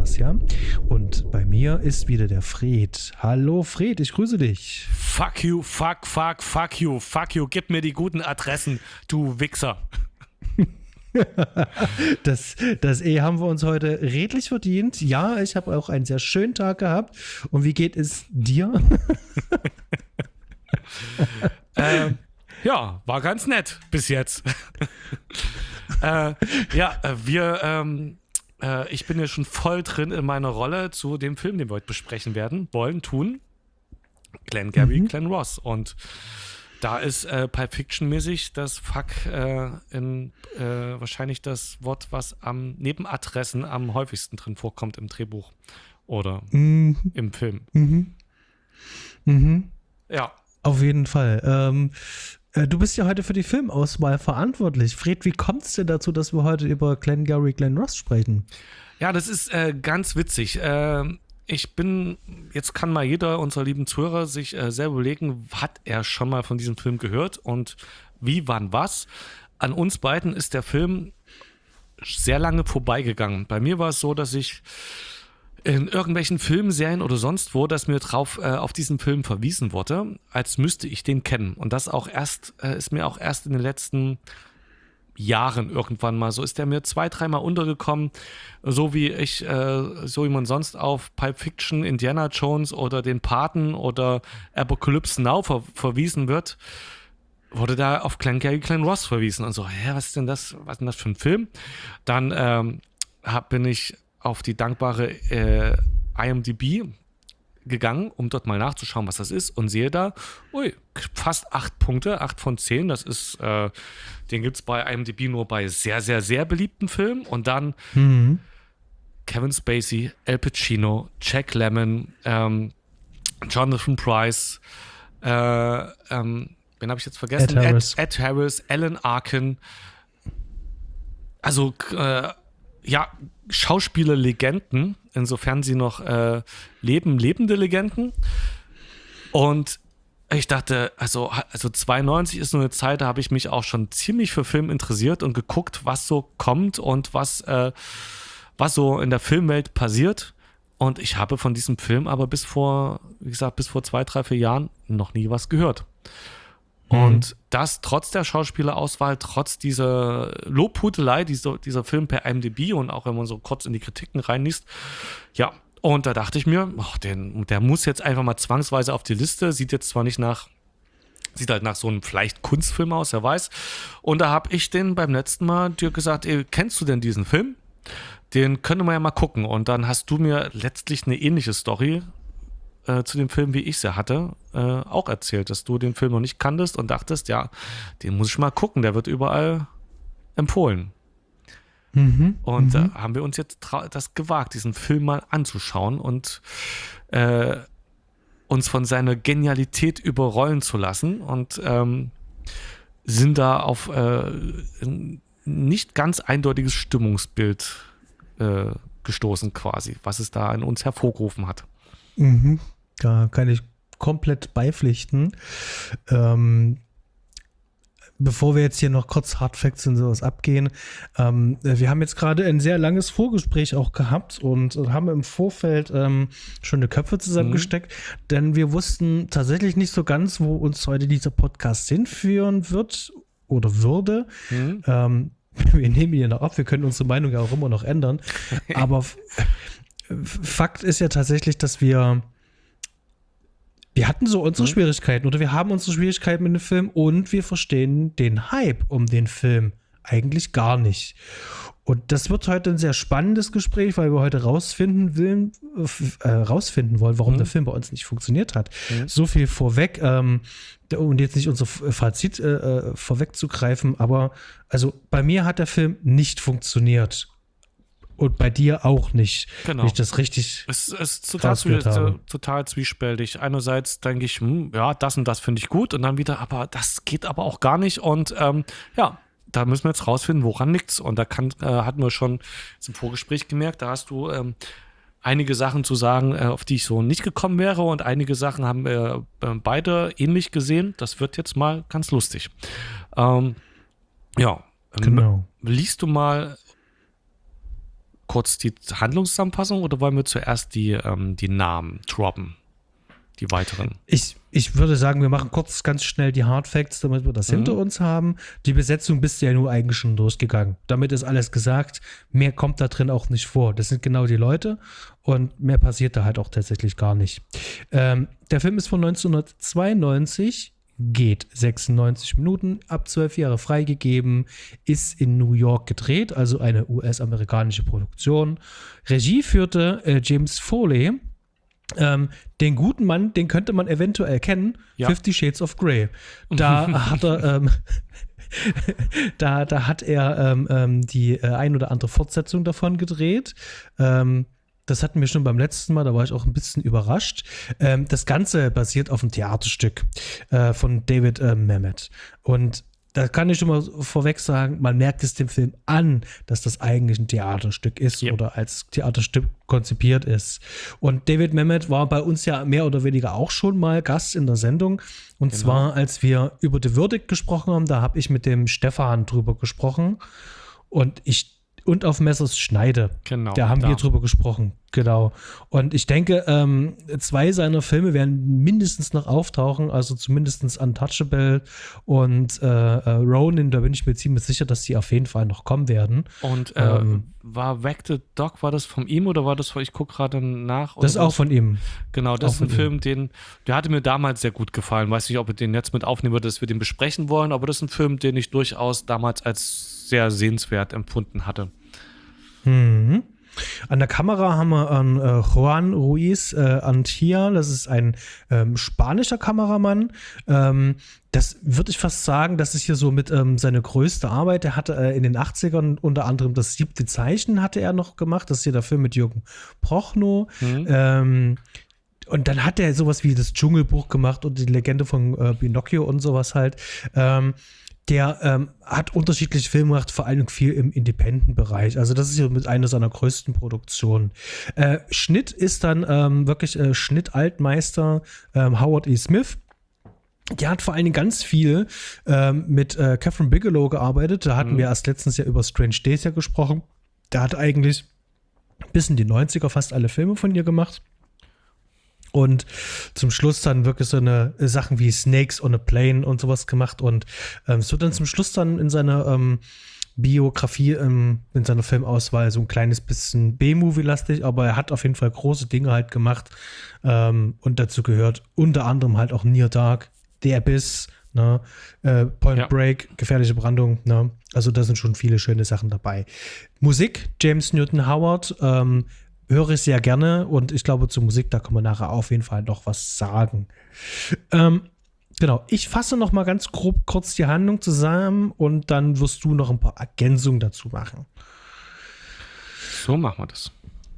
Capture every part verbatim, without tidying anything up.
Thomas, ja. Und bei mir ist wieder der Fred. Hallo Fred, ich grüße dich. Fuck you, fuck, fuck, fuck you, fuck you. Gib mir die guten Adressen, du Wichser. Das, das E haben wir uns heute redlich verdient. Ja, ich habe auch einen sehr schönen Tag gehabt. Und wie geht es dir? ähm, ja, war ganz nett bis jetzt. äh, ja, wir, ähm, äh, ich bin ja schon voll drin in meiner Rolle zu dem Film, den wir heute besprechen werden, wollen, tun. Glengarry, mhm. Glen Ross. Und da ist äh, Pulp Fiction-mäßig das Fuck äh, in, äh, wahrscheinlich das Wort, was am neben Adressen am häufigsten drin vorkommt im Drehbuch oder mhm. im Film. Mhm. Mhm. Ja. Auf jeden Fall. Ähm, äh, du bist ja heute für die Filmauswahl verantwortlich. Fred, wie kommt es denn dazu, dass wir heute über Glengarry Glen Ross sprechen? Ja, das ist äh, ganz witzig. Äh, ich bin, jetzt kann mal jeder unserer lieben Zuhörer sich äh, selber überlegen, hat er schon mal von diesem Film gehört und wie, wann, was. An uns beiden ist der Film sehr lange vorbeigegangen. Bei mir war es so, dass ich in irgendwelchen Filmserien oder sonst wo, dass mir drauf äh, auf diesen Film verwiesen wurde, als müsste ich den kennen. Und das auch erst, äh, ist mir auch erst in den letzten Jahren irgendwann mal so, ist der mir zwei, dreimal untergekommen, so wie ich, äh, so wie man sonst auf Pulp Fiction, Indiana Jones oder den Paten oder Apocalypse Now ver- verwiesen wird, wurde da auf Glengarry Glen Ross verwiesen und so, hä, was ist denn das, was ist denn das für ein Film? Dann ähm, hab, bin ich auf die dankbare äh, I M D B gegangen, um dort mal nachzuschauen, was das ist, und sehe da, ui, fast acht Punkte, acht von zehn, das ist, äh, den gibt es bei I M D B nur bei sehr, sehr, sehr beliebten Filmen, und dann mhm. Kevin Spacey, Al Pacino, Jack Lemmon, ähm, Jonathan Pryce, äh, ähm, wen habe ich jetzt vergessen? Ed Harris, Ed, Ed Harris, Alan Arkin, also, äh, ja, Schauspielerlegenden, insofern sie noch äh, leben, lebende Legenden. Und ich dachte, also, also zweiundneunzig ist so eine Zeit, da habe ich mich auch schon ziemlich für Film interessiert und geguckt, was so kommt und was, äh, was so in der Filmwelt passiert. Und ich habe von diesem Film aber bis vor, wie gesagt, bis vor zwei, drei, vier Jahren noch nie was gehört. Und das trotz der Schauspielerauswahl, trotz dieser Lobhudelei, dieser, dieser Film per I M D B und auch wenn man so kurz in die Kritiken reinliest. Ja, und da dachte ich mir, ach, den, der muss jetzt einfach mal zwangsweise auf die Liste. Sieht jetzt zwar nicht nach, sieht halt nach so einem vielleicht Kunstfilm aus, wer weiß. Und da habe ich den beim letzten Mal dir gesagt, ey, kennst du denn diesen Film? Den können wir ja mal gucken. Und dann hast du mir letztlich eine ähnliche Story Äh, zu dem Film, wie ich sie hatte, äh, auch erzählt, dass du den Film noch nicht kanntest und dachtest, ja, den muss ich mal gucken, der wird überall empfohlen. Mhm, und da äh, haben wir uns jetzt tra- das gewagt, diesen Film mal anzuschauen und äh, uns von seiner Genialität überrollen zu lassen und ähm, sind da auf äh, ein nicht ganz eindeutiges Stimmungsbild äh, gestoßen quasi, was es da in uns hervorgerufen hat. Mhm. Da kann ich komplett beipflichten. Ähm, bevor wir jetzt hier noch kurz Hard Facts und sowas abgehen, ähm, wir haben jetzt gerade ein sehr langes Vorgespräch auch gehabt und haben im Vorfeld ähm, schon die Köpfe zusammengesteckt, mhm. denn wir wussten tatsächlich nicht so ganz, wo uns heute dieser Podcast hinführen wird oder würde. Mhm. Ähm, wir nehmen ihn noch ab, wir können unsere Meinung ja auch immer noch ändern, aber Fakt ist ja tatsächlich, dass wir wir hatten so unsere mhm. Schwierigkeiten oder wir haben unsere Schwierigkeiten mit dem Film und wir verstehen den Hype um den Film eigentlich gar nicht. Und das wird heute ein sehr spannendes Gespräch, weil wir heute rausfinden wollen, äh, rausfinden wollen, warum mhm. der Film bei uns nicht funktioniert hat. Mhm. So viel vorweg, ähm, und jetzt nicht unser Fazit äh, vorwegzugreifen, aber also bei mir hat der Film nicht funktioniert. Und bei dir auch nicht, genau. Wenn ich das richtig Es ist total, zwie- total zwiespältig. Einerseits denke ich, hm, ja, das und das finde ich gut. Und dann wieder, aber das geht aber auch gar nicht. Und ähm, ja, da müssen wir jetzt rausfinden, woran liegt's. Und da kann, äh, hatten wir schon im Vorgespräch gemerkt, da hast du ähm, einige Sachen zu sagen, äh, auf die ich so nicht gekommen wäre. Und einige Sachen haben wir äh, beide ähnlich gesehen. Das wird jetzt mal ganz lustig. Ähm, ja, genau. Liest du mal kurz die Handlungszusammenfassung oder wollen wir zuerst die, ähm, die Namen droppen? Die weiteren. Ich, ich würde sagen, wir machen kurz ganz schnell die Hard Facts, damit wir das mhm. hinter uns haben. Die Besetzung bist du ja nur eigentlich schon durchgegangen. Damit ist alles gesagt. Mehr kommt da drin auch nicht vor. Das sind genau die Leute und mehr passiert da halt auch tatsächlich gar nicht. Ähm, der Film ist von neunzehnhundertzweiundneunzig, geht sechsundneunzig Minuten, ab zwölf Jahre freigegeben, ist in New York gedreht, also eine U S-amerikanische Produktion. Regie führte äh, James Foley. Ähm, den guten Mann, den könnte man eventuell kennen, ja. Fifty Shades of Grey. Da hat er, ähm, da, da hat er ähm, ähm, die äh, ein oder andere Fortsetzung davon gedreht. Ähm, das hatten wir schon beim letzten Mal, da war ich auch ein bisschen überrascht. Ähm, das Ganze basiert auf einem Theaterstück äh, von David äh, Mamet. Und da kann ich schon mal vorweg sagen, man merkt es dem Film an, dass das eigentlich ein Theaterstück ist yep. oder als Theaterstück konzipiert ist. Und David Mamet war bei uns ja mehr oder weniger auch schon mal Gast in der Sendung. Und genau. zwar, als wir über The Verdict gesprochen haben, da habe ich mit dem Stefan drüber gesprochen. Und ich und auf Messers Schneide. Genau. Da haben da. wir drüber gesprochen. Genau. Und ich denke, ähm, zwei seiner Filme werden mindestens noch auftauchen, also zumindest Untouchable und äh, äh, Ronin, da bin ich mir ziemlich sicher, dass die auf jeden Fall noch kommen werden. Und äh, ähm, war Wag the Dog, war das von ihm oder war das von, ich gucke gerade nach? Das ist auch von ihm. Genau, das ist ein Film, ihm. den, der hatte mir damals sehr gut gefallen. Weiß nicht, ob wir den jetzt mit aufnehmen würden, dass wir den besprechen wollen, aber das ist ein Film, den ich durchaus damals als sehr sehenswert empfunden hatte. Mhm. An der Kamera haben wir an äh, Juan Ruiz äh, Antia, das ist ein ähm, spanischer Kameramann. Ähm, das würde ich fast sagen, das ist hier so mit ähm, seine größte Arbeit. Er hatte äh, in den achtzigern unter anderem das siebte Zeichen hatte er noch gemacht. Das ist hier der Film mit Jürgen Prochnow. Mhm. Ähm, und dann hat er sowas wie das Dschungelbuch gemacht und die Legende von äh, Pinocchio und sowas halt. Ähm, Der ähm, hat unterschiedliche Filme gemacht, vor allem viel im Independent-Bereich. Also das ist ja mit einer seiner größten Produktionen. Äh, Schnitt ist dann ähm, wirklich äh, Schnitt-Altmeister ähm, Howard E. Smith. Der hat vor allen Dingen ganz viel ähm, mit äh, Catherine Bigelow gearbeitet. Da hatten mhm. wir erst letztens ja über Strange Days ja gesprochen. Der hat eigentlich bis in die neunziger fast alle Filme von ihr gemacht. Und zum Schluss dann wirklich so eine Sachen wie Snakes on a Plane und sowas gemacht. Und ähm, es wird dann zum Schluss dann in seiner ähm, Biografie, ähm, in seiner Filmauswahl so ein kleines bisschen B-Movie-lastig, aber er hat auf jeden Fall große Dinge halt gemacht. Ähm, und dazu gehört unter anderem halt auch Near Dark, The Abyss, ne, äh, Point ja. Break, Gefährliche Brandung. Ne? Also da sind schon viele schöne Sachen dabei. Musik, James Newton Howard, ähm, höre ich sehr gerne und ich glaube, zur Musik, da kann man nachher auf jeden Fall noch was sagen. Ähm, genau, ich fasse noch mal ganz grob kurz die Handlung zusammen und dann wirst du noch ein paar Ergänzungen dazu machen. So machen wir das.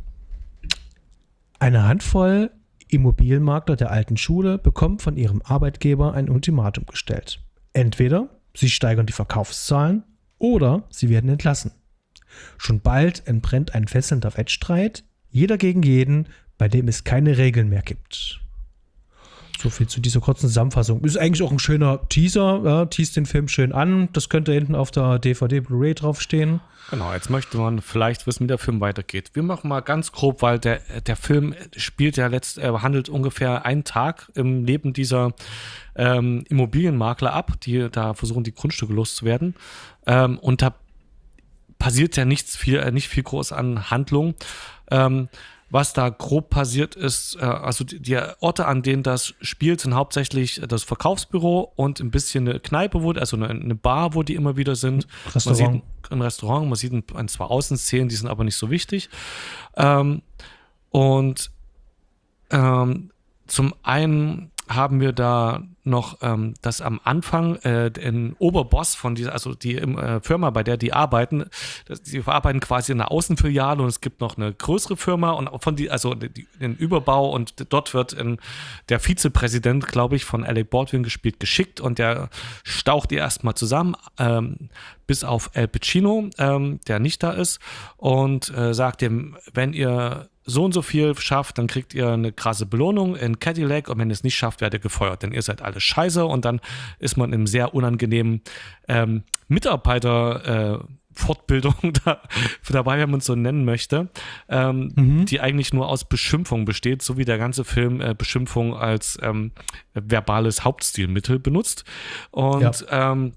Eine Handvoll Immobilienmakler der alten Schule bekommt von ihrem Arbeitgeber ein Ultimatum gestellt. Entweder sie steigern die Verkaufszahlen oder sie werden entlassen. Schon bald entbrennt ein fesselnder Wettstreit, jeder gegen jeden, bei dem es keine Regeln mehr gibt. So viel zu dieser kurzen Zusammenfassung. Ist eigentlich auch ein schöner Teaser, ja, teast den Film schön an. Das könnte hinten auf der D V D Blu-ray draufstehen. Genau, jetzt möchte man vielleicht wissen, wie der Film weitergeht. Wir machen mal ganz grob, weil der, der Film spielt ja letzt, äh, handelt ungefähr einen Tag im Leben dieser ähm, Immobilienmakler ab, die da versuchen, die Grundstücke loszuwerden. Ähm, und da passiert ja nichts viel, äh, nicht viel groß an Handlung. Ähm, was da grob passiert ist, äh, also die, die Orte, an denen das spielt, sind hauptsächlich das Verkaufsbüro und ein bisschen eine Kneipe, wo, also eine, eine Bar, wo die immer wieder sind. Restaurant. Man sieht ein Restaurant, man sieht ein, ein zwei Außenszenen, die sind aber nicht so wichtig. Ähm, und ähm, zum einen haben wir da noch, ähm, dass am Anfang äh, ein Oberboss von dieser, also die äh, Firma, bei der die arbeiten, das, die arbeiten quasi in einer Außenfiliale und es gibt noch eine größere Firma und von die, also die, den Überbau und dort wird in, der Vizepräsident, glaube ich, von Alec Baldwin gespielt, geschickt und der staucht die erstmal zusammen, ähm, bis auf Al Pacino, ähm, der nicht da ist und äh, sagt ihm, wenn ihr so und so viel schafft, dann kriegt ihr eine krasse Belohnung in Cadillac und wenn ihr es nicht schafft, werdet ihr gefeuert, denn ihr seid alle scheiße und dann ist man im sehr unangenehmen ähm, Mitarbeiter, äh, Fortbildung da, dabei, wenn man es so nennen möchte, ähm, mhm. die eigentlich nur aus Beschimpfung besteht, so wie der ganze Film äh, Beschimpfung als ähm, verbales Hauptstilmittel benutzt. Und ja. ähm,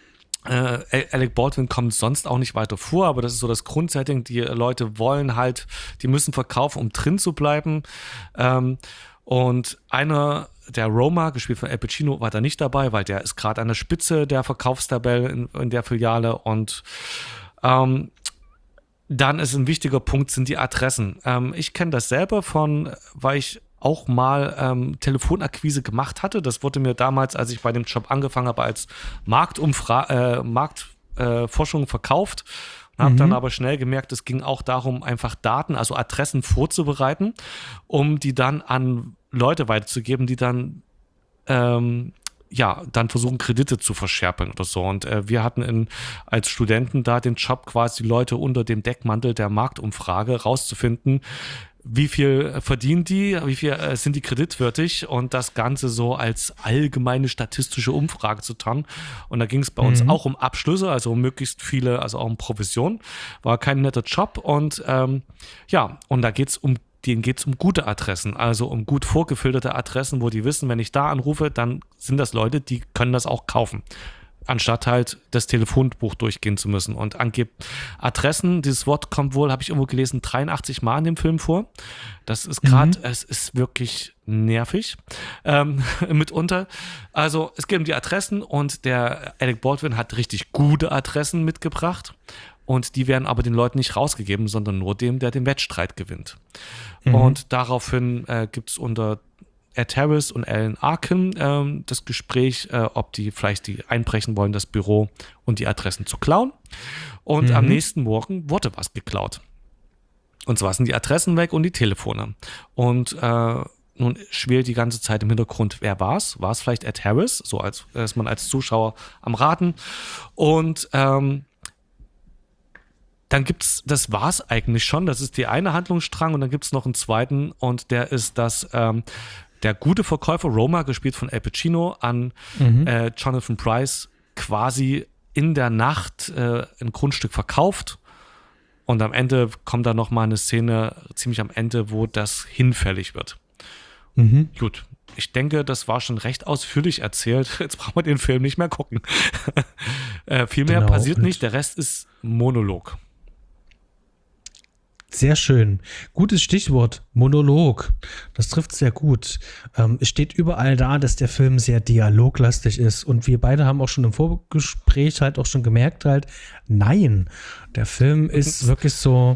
äh, Alec Baldwin kommt sonst auch nicht weiter vor, aber das ist so das Grundsetting, die Leute wollen halt, die müssen verkaufen, um drin zu bleiben. Ähm, und einer der Roma, gespielt von Al Pacino, war da nicht dabei, weil der ist gerade an der Spitze der Verkaufstabelle in, in der Filiale. Und ähm, dann ist ein wichtiger Punkt, sind die Adressen. Ähm, ich kenne das selber von, weil ich auch mal ähm, Telefonakquise gemacht hatte. Das wurde mir damals, als ich bei dem Job angefangen habe, als Marktumfra- äh, Marktforschung äh, verkauft. Und habe mhm. dann aber schnell gemerkt, es ging auch darum, einfach Daten, also Adressen vorzubereiten, um die dann an Leute weiterzugeben, die dann ähm, ja, dann versuchen, Kredite zu verscherpeln oder so. Und äh, wir hatten in, als Studenten da den Job, quasi Leute unter dem Deckmantel der Marktumfrage rauszufinden, wie viel verdienen die, wie viel äh, sind die kreditwürdig und das Ganze so als allgemeine statistische Umfrage zu tun. Und da ging es bei mhm. uns auch um Abschlüsse, also um möglichst viele, also auch um Provision. War kein netter Job und ähm, ja, und da geht es um denen geht es um gute Adressen, also um gut vorgefilterte Adressen, wo die wissen, wenn ich da anrufe, dann sind das Leute, die können das auch kaufen, anstatt halt das Telefonbuch durchgehen zu müssen. Und angeblich Adressen, dieses Wort kommt wohl, habe ich irgendwo gelesen, dreiundachtzig Mal in dem Film vor. Das ist gerade, mhm. es ist wirklich nervig ähm, mitunter. Also es geht um die Adressen und der Alec Baldwin hat richtig gute Adressen mitgebracht. Und die werden aber den Leuten nicht rausgegeben, sondern nur dem, der den Wettstreit gewinnt. Mhm. Und daraufhin äh, gibt es unter Ed Harris und Alan Arkin ähm, das Gespräch, äh, ob die vielleicht die einbrechen wollen, das Büro und die Adressen zu klauen. Und mhm. am nächsten Morgen wurde was geklaut. Und zwar sind die Adressen weg und die Telefone. Und äh, nun schwelt die ganze Zeit im Hintergrund, wer war es? War es vielleicht Ed Harris? So als ist man als Zuschauer am Raten. Und ähm, dann gibt's, das war's eigentlich schon, das ist die eine Handlungsstrang und dann gibt's noch einen zweiten und der ist, dass ähm, der gute Verkäufer Roma, gespielt von Al Pacino, an mhm. äh, Jonathan Pryce quasi in der Nacht äh, ein Grundstück verkauft und am Ende kommt da nochmal eine Szene, ziemlich am Ende, wo das hinfällig wird. Mhm. Gut, ich denke, das war schon recht ausführlich erzählt, jetzt brauchen wir den Film nicht mehr gucken. äh, viel mehr genau, passiert nicht, der Rest ist Monolog. Sehr schön. Gutes Stichwort, Monolog. Das trifft sehr gut. Ähm, es steht überall da, dass der Film sehr dialoglastig ist. Und wir beide haben auch schon im Vorgespräch halt auch schon gemerkt halt, nein, der Film ist wirklich so,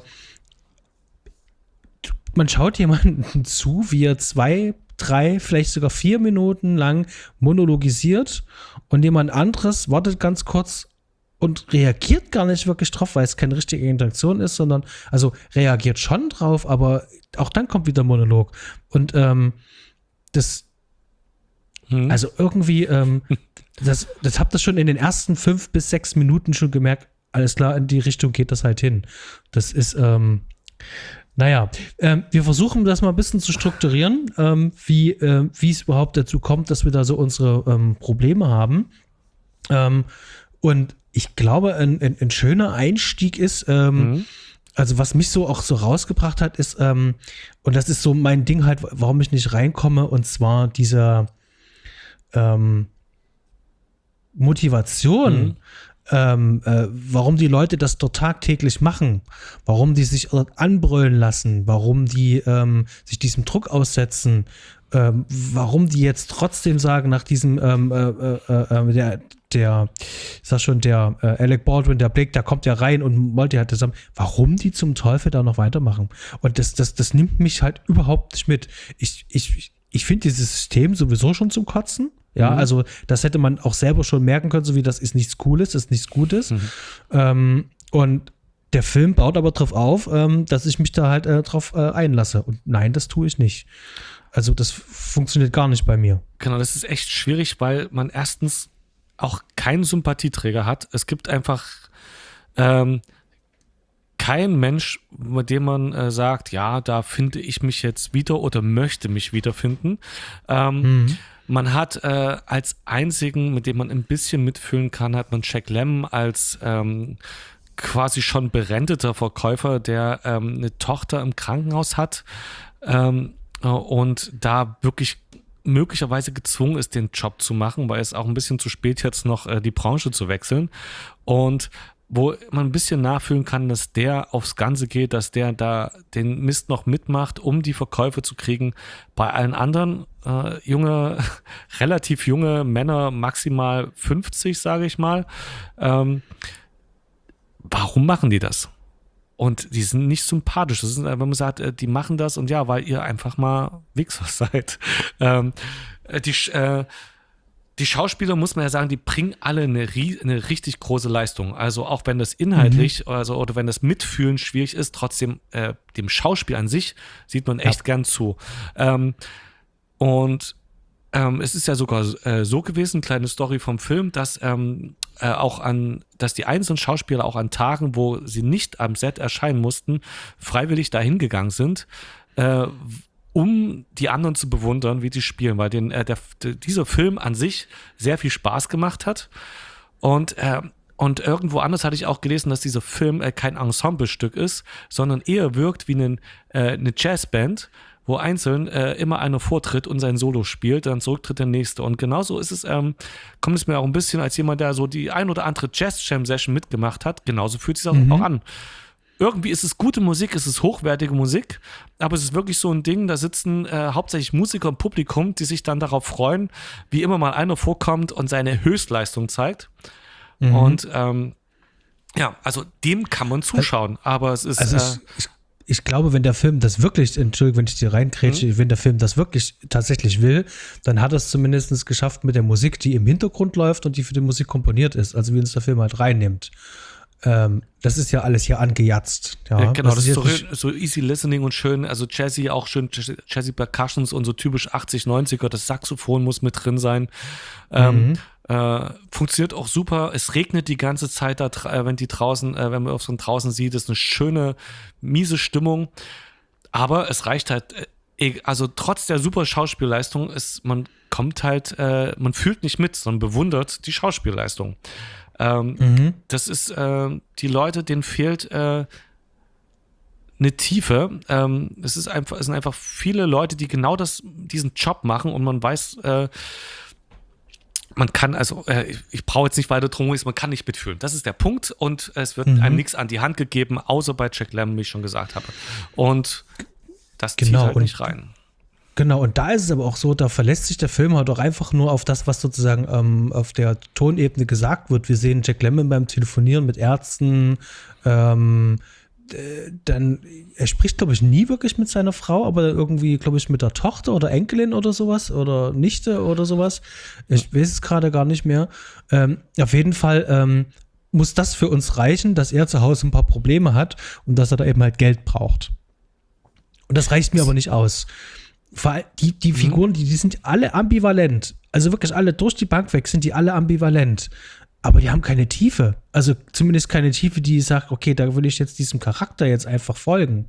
man schaut jemanden zu, wie er zwei, drei, vielleicht sogar vier Minuten lang monologisiert und jemand anderes wartet ganz kurz und reagiert gar nicht wirklich drauf, weil es keine richtige Interaktion ist, sondern, also reagiert schon drauf, aber auch dann kommt wieder Monolog. Und ähm, das, hm. also irgendwie, ähm, das, das habt ihr schon in den ersten fünf bis sechs Minuten schon gemerkt, alles klar, in die Richtung geht das halt hin. Das ist, ähm, naja, ähm, wir versuchen das mal ein bisschen zu strukturieren, ähm, wie äh, wie es überhaupt dazu kommt, dass wir da so unsere ähm, Probleme haben. Ähm, und ich glaube, ein, ein, ein schöner Einstieg ist, ähm, mhm. also was mich so auch so rausgebracht hat, ist, ähm, und das ist so mein Ding halt, warum ich nicht reinkomme, und zwar dieser ähm, Motivation, mhm. ähm, äh, warum die Leute das dort tagtäglich machen, warum die sich dort anbrüllen lassen, warum die ähm, sich diesem Druck aussetzen, ähm, warum die jetzt trotzdem sagen, nach diesem ähm, äh, äh, äh, der der, ich sag schon, der äh, Alec Baldwin, der Blake, der kommt ja rein und Multi hat zusammen, warum die zum Teufel da noch weitermachen. Und das, das, das nimmt mich halt überhaupt nicht mit. Ich, ich, ich finde dieses System sowieso schon zum Kotzen. Ja, mhm. also das hätte man auch selber schon merken können, so wie das ist nichts Cooles, das ist nichts Gutes. Mhm. Ähm, und der Film baut aber drauf auf, ähm, dass ich mich da halt äh, drauf äh, einlasse. Und nein, das tue ich nicht. Also das funktioniert gar nicht bei mir. Genau, das ist echt schwierig, weil man erstens auch keinen Sympathieträger hat. Es gibt einfach ähm, kein Mensch, mit dem man äh, sagt, ja, da finde ich mich jetzt wieder oder möchte mich wiederfinden. Ähm, mhm. Man hat äh, als einzigen, mit dem man ein bisschen mitfühlen kann, hat man Jack Lemmon als ähm, quasi schon berenteter Verkäufer, der ähm, eine Tochter im Krankenhaus hat ähm, und da wirklich möglicherweise gezwungen ist, den Job zu machen, weil es auch ein bisschen zu spät jetzt noch äh, die Branche zu wechseln. Und wo man ein bisschen nachfühlen kann, dass der aufs Ganze geht, dass der da den Mist noch mitmacht, um die Verkäufe zu kriegen. Bei allen anderen äh, junge, relativ junge Männer, maximal fünfzig, sage ich mal, ähm, warum machen die das? Und die sind nicht sympathisch. Das ist, wenn man sagt, die machen das und ja, weil ihr einfach mal Wichser seid. Ähm, die, äh, die Schauspieler, muss man ja sagen, die bringen alle eine, eine richtig große Leistung. Also auch wenn das inhaltlich mhm. also, oder wenn das Mitfühlen schwierig ist, trotzdem äh, dem Schauspiel an sich sieht man echt ja. gern zu. Ähm, und ähm, es ist ja sogar äh, so gewesen, kleine Story vom Film, dass ähm, äh, auch an, dass die einzelnen Schauspieler auch an Tagen, wo sie nicht am Set erscheinen mussten, freiwillig dahin gegangen sind, äh, um die anderen zu bewundern, wie die spielen, weil den, äh, der, der, dieser Film an sich sehr viel Spaß gemacht hat. Und, äh, und irgendwo anders hatte ich auch gelesen, dass dieser Film äh, kein Ensemblestück ist, sondern eher wirkt wie ein, äh, eine Jazzband, wo einzeln äh, immer einer vortritt und sein Solo spielt, dann zurücktritt der nächste. Und genauso ist es, ähm, kommt es mir auch ein bisschen als jemand, der so die ein oder andere Jazz-Jam-Session mitgemacht hat, genauso fühlt es sich mhm. auch an. Irgendwie ist es gute Musik, es ist hochwertige Musik, aber es ist wirklich so ein Ding, da sitzen äh, hauptsächlich Musiker im Publikum, die sich dann darauf freuen, wie immer mal einer vorkommt und seine Höchstleistung zeigt. Mhm. Und ähm, ja, also dem kann man zuschauen, aber es ist... Also äh, ich, ich glaube, wenn der Film das wirklich, Entschuldigung, wenn ich dir reinkrätsche, mhm. wenn der Film das wirklich tatsächlich will, dann hat er es zumindest geschafft mit der Musik, die im Hintergrund läuft und die für die Musik komponiert ist, also wie uns der Film halt reinnimmt. Ähm, das ist ja alles hier angejatzt. Ja, ja, genau, das, das ist, ist so, so easy listening und schön, also Jazzy, auch schön Jazzy Percussions und so typisch achtzig, neunziger, das Saxophon muss mit drin sein. Ähm, mhm. äh, funktioniert auch super. Es regnet die ganze Zeit, da, wenn die draußen, äh, wenn man auf so draußen sieht, ist eine schöne, miese Stimmung. Aber es reicht halt, äh, also trotz der super Schauspielleistung ist, man kommt halt, äh, man fühlt nicht mit, sondern bewundert die Schauspielleistung. Ähm, mhm. Das ist, äh, die Leute, denen fehlt äh, eine Tiefe. Ähm, es ist einfach, es sind einfach viele Leute, die genau das, diesen Job machen und man weiß, äh, man kann, also äh, ich, ich brauche jetzt nicht weiter drum, man kann nicht mitfühlen. Das ist der Punkt und es wird mhm. einem nichts an die Hand gegeben, außer bei Jack Lemmon, wie ich schon gesagt habe. Und das genau, zieht halt nicht rein. Genau, und da ist es aber auch so, da verlässt sich der Film halt auch einfach nur auf das, was sozusagen ähm, auf der Tonebene gesagt wird. Wir sehen Jack Lemmon beim Telefonieren mit Ärzten, ähm, dann, er spricht, glaube ich, nie wirklich mit seiner Frau, aber irgendwie, glaube ich, mit der Tochter oder Enkelin oder sowas oder Nichte oder sowas. Ich weiß es gerade gar nicht mehr. Ähm, auf jeden Fall ähm, muss das für uns reichen, dass er zu Hause ein paar Probleme hat und dass er da eben halt Geld braucht. Und das reicht mir aber nicht aus. Die, die mhm. Figuren, die, die sind alle ambivalent. Also wirklich alle durch die Bank weg sind die alle ambivalent. Aber die haben keine Tiefe. Also zumindest keine Tiefe, die sagt, okay, da will ich jetzt diesem Charakter jetzt einfach folgen.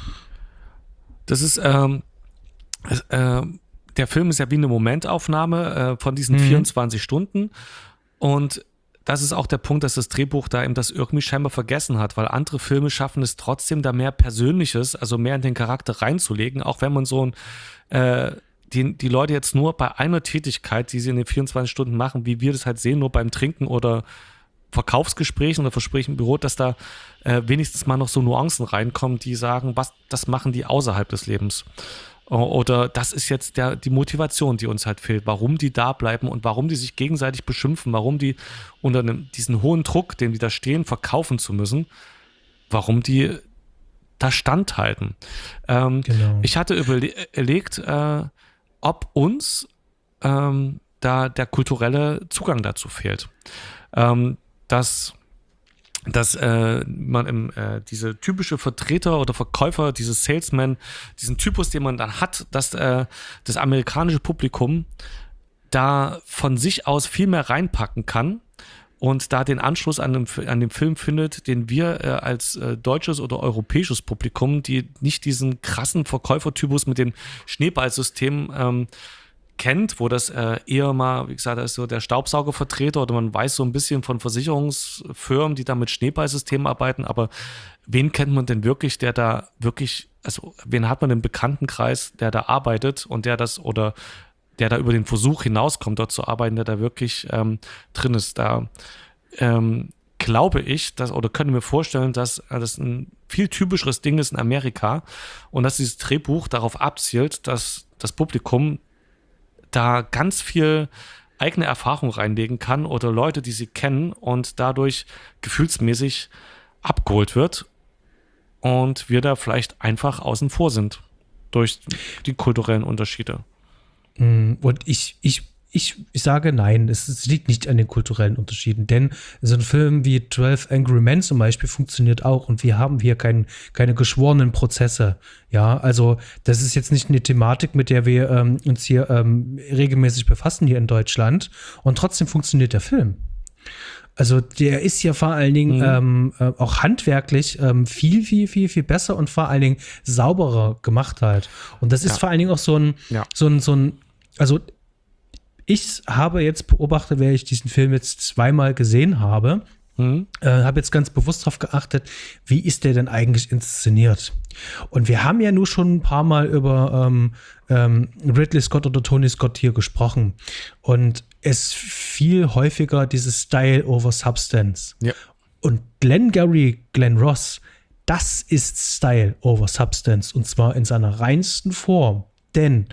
Das ist, ähm, äh, der Film ist ja wie eine Momentaufnahme äh, von diesen mhm. vierundzwanzig Stunden. Und das ist auch der Punkt, dass das Drehbuch da eben das irgendwie scheinbar vergessen hat, weil andere Filme schaffen es trotzdem, da mehr Persönliches, also mehr in den Charakter reinzulegen, auch wenn man so ein, äh, die, die Leute jetzt nur bei einer Tätigkeit, die sie in den vierundzwanzig Stunden machen, wie wir das halt sehen, nur beim Trinken oder Verkaufsgesprächen oder Versprechen im Büro, dass da äh, wenigstens mal noch so Nuancen reinkommen, die sagen, was, das machen die außerhalb des Lebens. Oder das ist jetzt der, die Motivation, die uns halt fehlt, warum die da bleiben und warum die sich gegenseitig beschimpfen, warum die unter einem, diesen hohen Druck, den die da stehen, verkaufen zu müssen, warum die da standhalten. Ähm, genau. Ich hatte überlegt, äh, ob uns ähm, da der kulturelle Zugang dazu fehlt. Ähm, dass dass äh, man im, äh, diese typische Vertreter oder Verkäufer, dieses Salesman, diesen Typus, den man dann hat, dass äh, das amerikanische Publikum da von sich aus viel mehr reinpacken kann und da den Anschluss an dem, an dem Film findet, den wir äh, als äh, deutsches oder europäisches Publikum, die nicht diesen krassen Verkäufertypus mit dem Schneeballsystem ähm, kennt, wo das äh, eher mal, wie gesagt, da ist so der Staubsaugervertreter oder man weiß so ein bisschen von Versicherungsfirmen, die da mit Schneeballsystemen arbeiten, aber wen kennt man denn wirklich, der da wirklich, also wen hat man im Bekanntenkreis, der da arbeitet und der das oder der da über den Versuch hinauskommt, dort zu arbeiten, der da wirklich ähm, drin ist. Da ähm, glaube ich, dass, oder könnte mir vorstellen, dass äh, das ein viel typischeres Ding ist in Amerika und dass dieses Drehbuch darauf abzielt, dass das Publikum da ganz viel eigene Erfahrung reinlegen kann oder Leute, die sie kennen und dadurch gefühlsmäßig abgeholt wird und wir da vielleicht einfach außen vor sind durch die kulturellen Unterschiede. Und ich, ich, ich, ich sage nein, es, es liegt nicht an den kulturellen Unterschieden, denn so ein Film wie zwölf Angry Men zum Beispiel funktioniert auch und wir haben hier kein, keine geschworenen Prozesse. Ja, also das ist jetzt nicht eine Thematik, mit der wir ähm, uns hier ähm, regelmäßig befassen hier in Deutschland und trotzdem funktioniert der Film. Also der ist ja vor allen Dingen mhm. ähm, äh, auch handwerklich ähm, viel, viel, viel, viel besser und vor allen Dingen sauberer gemacht halt. Und das ist ja. vor allen Dingen auch so ein, ja. so ein, so ein, also ich habe jetzt beobachtet, wer ich diesen Film jetzt zweimal gesehen habe, mhm. äh, habe jetzt ganz bewusst darauf geachtet, wie ist der denn eigentlich inszeniert? Und wir haben ja nur schon ein paar Mal über ähm, ähm, Ridley Scott oder Tony Scott hier gesprochen. Und es viel häufiger dieses Style over Substance. Ja. Und Glengarry Glen Ross, das ist Style over Substance. Und zwar in seiner reinsten Form. Denn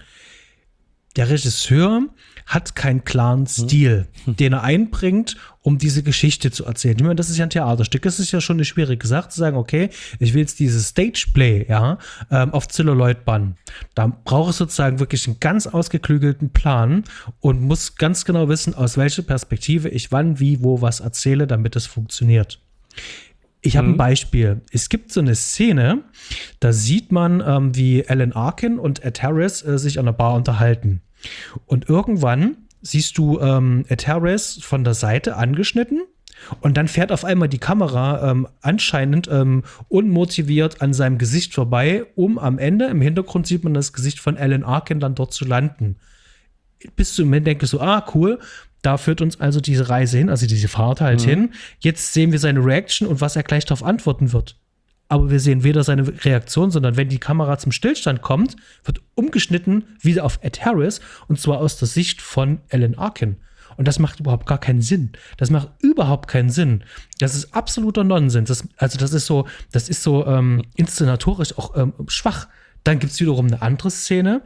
der Regisseur hat keinen klaren Stil, hm. den er einbringt, um diese Geschichte zu erzählen. Ich meine, das ist ja ein Theaterstück. Es ist ja schon eine schwierige Sache, zu sagen, okay, ich will jetzt dieses Stageplay, ja, ähm, auf Zelluloid bannen. Da brauche ich sozusagen wirklich einen ganz ausgeklügelten Plan und muss ganz genau wissen, aus welcher Perspektive ich wann, wie, wo was erzähle, damit es funktioniert. Ich habe mhm. ein Beispiel. Es gibt so eine Szene, da sieht man, ähm, wie Alan Arkin und Ed Harris äh, sich an der Bar unterhalten. Und irgendwann siehst du ähm, Ed Harris von der Seite angeschnitten und dann fährt auf einmal die Kamera ähm, anscheinend ähm, unmotiviert an seinem Gesicht vorbei, um am Ende, im Hintergrund sieht man das Gesicht von Alan Arkin dann dort zu landen. Bis zum Moment denke ich so, ah, cool, da führt uns also diese Reise hin, also diese Fahrt halt mhm. hin. Jetzt sehen wir seine Reaction und was er gleich darauf antworten wird. Aber wir sehen weder seine Reaktion, sondern wenn die Kamera zum Stillstand kommt, wird umgeschnitten wieder auf Ed Harris und zwar aus der Sicht von Alan Arkin. Und das macht überhaupt gar keinen Sinn. Das macht überhaupt keinen Sinn. Das ist absoluter Nonsens. Das, also das ist so, das ist so ähm, inszenatorisch auch ähm, schwach. Dann gibt es wiederum eine andere Szene,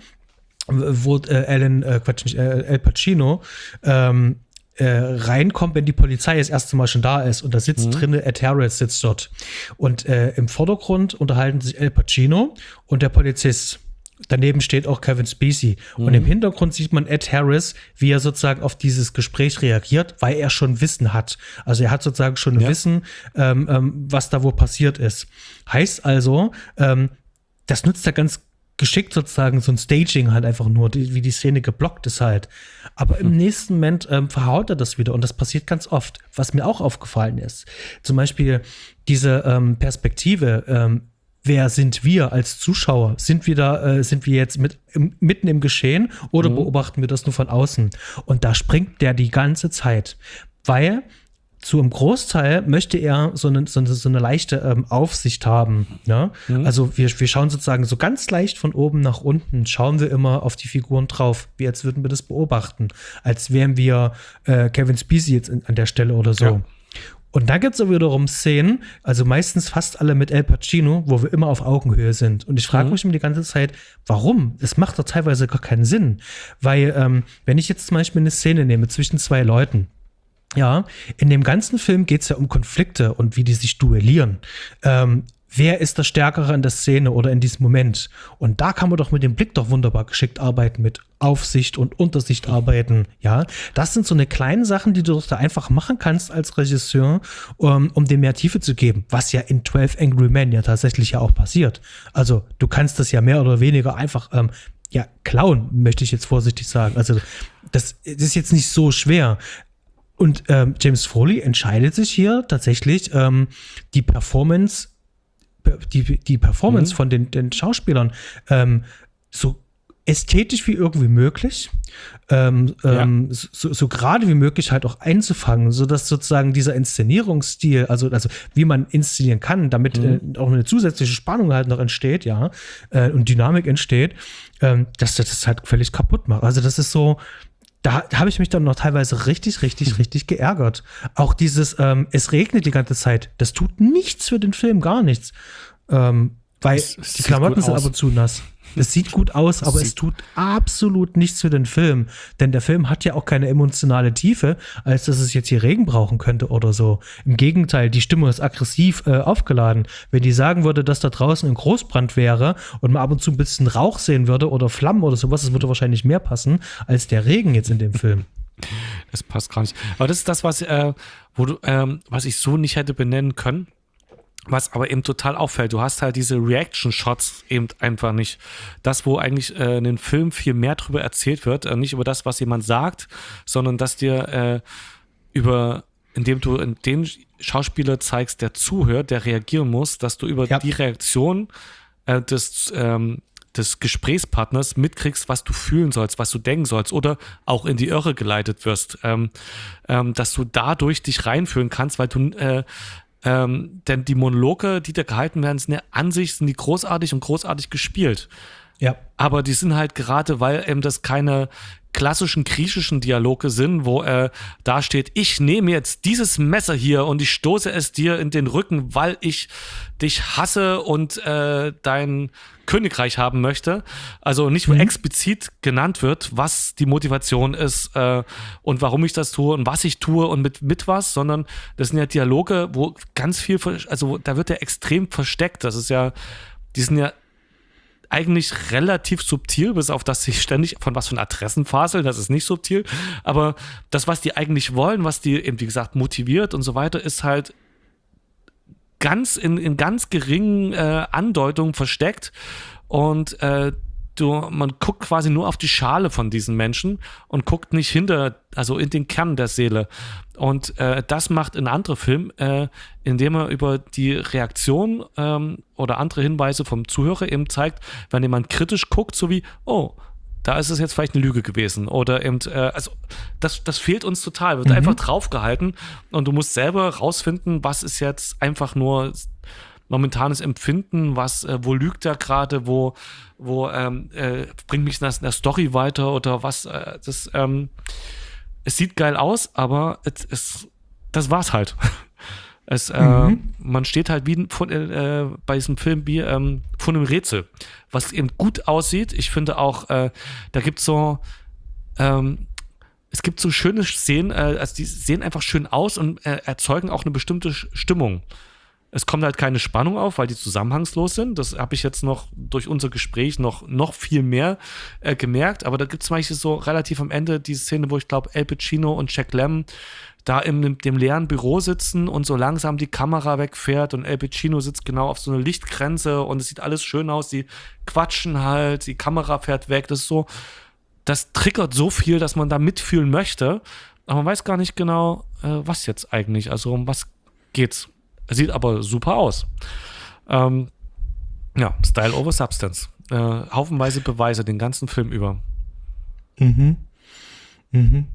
wo äh, Alan, äh, Quatsch, nicht, äh, Al Pacino ähm, äh, reinkommt, wenn die Polizei das erste Mal schon da ist und da sitzt mhm. drinne, Ed Harris sitzt dort. Und äh, im Vordergrund unterhalten sich Al Pacino und der Polizist. Daneben steht auch Kevin Spacey. Mhm. Und im Hintergrund sieht man Ed Harris, wie er sozusagen auf dieses Gespräch reagiert, weil er schon Wissen hat. Also er hat sozusagen schon ja. Wissen, ähm, ähm, was da wohl passiert ist. Heißt also, ähm, das nützt ja ganz geschickt sozusagen so ein Staging halt einfach nur, die, wie die Szene geblockt ist halt. Aber im hm. nächsten Moment ähm, verhaut er das wieder und das passiert ganz oft. Was mir auch aufgefallen ist, zum Beispiel diese ähm, Perspektive, ähm, wer sind wir als Zuschauer? Sind wir da, äh, sind wir jetzt mit, im, mitten im Geschehen oder mhm. beobachten wir das nur von außen? Und da springt der die ganze Zeit, weil zu einem Großteil möchte er so eine, so eine, so eine leichte ähm, Aufsicht haben. Ne? Mhm. Also wir, wir schauen sozusagen so ganz leicht von oben nach unten, schauen wir immer auf die Figuren drauf, wie als würden wir das beobachten, als wären wir äh, Kevin Spacey jetzt in, an der Stelle oder so. Ja. Und da gibt es wiederum Szenen, also meistens fast alle mit Al Pacino, wo wir immer auf Augenhöhe sind. Und ich frage mhm. mich immer die ganze Zeit, warum? Das macht doch teilweise gar keinen Sinn. Weil, ähm, wenn ich jetzt zum Beispiel eine Szene nehme zwischen zwei Leuten, ja, in dem ganzen Film geht es ja um Konflikte und wie die sich duellieren. Ähm, wer ist der Stärkere in der Szene oder in diesem Moment? Und da kann man doch mit dem Blick doch wunderbar geschickt arbeiten, mit Aufsicht und Untersicht arbeiten. Ja, das sind so eine kleinen Sachen, die du doch da einfach machen kannst als Regisseur, um, um dem mehr Tiefe zu geben. Was ja in zwölf Angry Men ja tatsächlich ja auch passiert. Also du kannst das ja mehr oder weniger einfach ähm, ja klauen, möchte ich jetzt vorsichtig sagen. Also das, das ist jetzt nicht so schwer. Und ähm, James Foley entscheidet sich hier tatsächlich, ähm, die Performance, die, die Performance mhm. von den, den Schauspielern ähm, so ästhetisch wie irgendwie möglich, ähm, Ja. ähm, so, so gerade wie möglich halt auch einzufangen, sodass sozusagen dieser Inszenierungsstil, also, also wie man inszenieren kann, damit Mhm. äh, auch eine zusätzliche Spannung halt noch entsteht, ja, äh, und Dynamik entsteht, ähm, dass das das halt völlig kaputt macht. Also das ist so, da, da habe ich mich dann noch teilweise richtig, richtig, richtig geärgert. Auch dieses, ähm, es regnet die ganze Zeit, das tut nichts für den Film, gar nichts. Ähm, weil Es- es die sieht Klamotten gut sind aus. aber zu nass. Es sieht gut aus, aber es sieht- tut absolut nichts für den Film. Denn der Film hat ja auch keine emotionale Tiefe, als dass es jetzt hier Regen brauchen könnte oder so. Im Gegenteil, die Stimmung ist aggressiv äh, aufgeladen. Wenn die sagen würde, dass da draußen ein Großbrand wäre und man ab und zu ein bisschen Rauch sehen würde oder Flammen oder sowas, das würde wahrscheinlich mehr passen als der Regen jetzt in dem Film. Das passt gar nicht. Aber das ist das, was, äh, wo du, ähm, was ich so nicht hätte benennen können. Was aber eben total auffällt, du hast halt diese Reaction-Shots eben einfach nicht. Das, wo eigentlich äh, in den Film viel mehr drüber erzählt wird, äh, nicht über das, was jemand sagt, sondern dass dir äh, über, indem du in den Schauspieler zeigst, der zuhört, der reagieren muss, dass du über Ja. die Reaktion äh, des, ähm, des Gesprächspartners mitkriegst, was du fühlen sollst, was du denken sollst oder auch in die Irre geleitet wirst. Ähm, ähm, dass du dadurch dich reinfühlen kannst, weil du äh, Ähm, denn die Monologe, die da gehalten werden, sind ja an sich sind die großartig und großartig gespielt. Ja. Aber die sind halt gerade, weil eben das keine klassischen griechischen Dialoge sind, wo äh, da steht, ich nehme jetzt dieses Messer hier und ich stoße es dir in den Rücken, weil ich dich hasse und äh, dein Königreich haben möchte. Also nicht, wo Mhm. explizit genannt wird, was die Motivation ist äh, und warum ich das tue und was ich tue und mit, mit was, sondern das sind ja Dialoge, wo ganz viel, ver- also da wird ja extrem versteckt. Das ist ja, die sind ja eigentlich relativ subtil, bis auf das sie ständig von was von Adressen faseln, das ist nicht subtil, aber das, was die eigentlich wollen, was die eben, wie gesagt, motiviert und so weiter, ist halt ganz in, in ganz geringen äh, Andeutungen versteckt und äh, du, man guckt quasi nur auf die Schale von diesen Menschen und guckt nicht hinter, also in den Kern der Seele. Und äh, das macht ein anderer Film, äh, indem er über die Reaktion ähm, oder andere Hinweise vom Zuhörer eben zeigt, wenn jemand kritisch guckt, so wie, oh, da ist es jetzt vielleicht eine Lüge gewesen. Oder eben, äh, also das, das fehlt uns total, wird Mhm. einfach draufgehalten und du musst selber rausfinden, was ist jetzt einfach nur momentanes Empfinden, was, äh, wo lügt er gerade, wo, wo ähm, äh, bringt mich das in der Story weiter oder was, äh, das, ähm, es sieht geil aus, aber es, es, das war's halt. Es, äh, Mhm. man steht halt wie von, äh, bei diesem Film wie ähm, vor einem Rätsel, was eben gut aussieht. Ich finde auch, äh, da gibt es so, ähm, es gibt so schöne Szenen, äh, also die sehen einfach schön aus und äh, erzeugen auch eine bestimmte Sch- Stimmung. Es kommt halt keine Spannung auf, weil die zusammenhangslos sind. Das habe ich jetzt noch durch unser Gespräch noch, noch viel mehr äh, gemerkt. Aber da gibt es zum Beispiel so relativ am Ende die Szene, wo ich glaube, Al Pacino und Jack Lemmon da in dem leeren Büro sitzen und so langsam die Kamera wegfährt und Al Pacino sitzt genau auf so einer Lichtgrenze und es sieht alles schön aus. Die quatschen halt, die Kamera fährt weg. Das ist so, das triggert so viel, dass man da mitfühlen möchte. Aber man weiß gar nicht genau, äh, was jetzt eigentlich. Also um was geht's. Sieht aber super aus. Ähm, ja, Style over Substance. Äh, haufenweise Beweise den ganzen Film über. Mhm. Mhm.